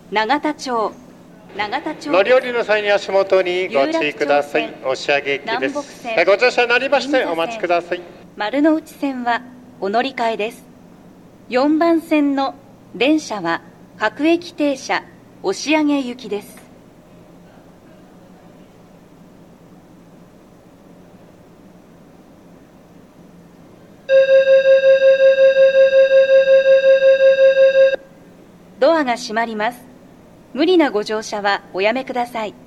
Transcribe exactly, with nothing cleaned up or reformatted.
永田町永田町乗り降りの際に足元にご注意ください。押上駅南北です。 線ご乗車になりまして銀座線お待ちください。 丸の内線はお乗り換えです。よんばん線の電車は各駅停車押上行きです。ドアが閉まります。無理なご乗車はおやめください。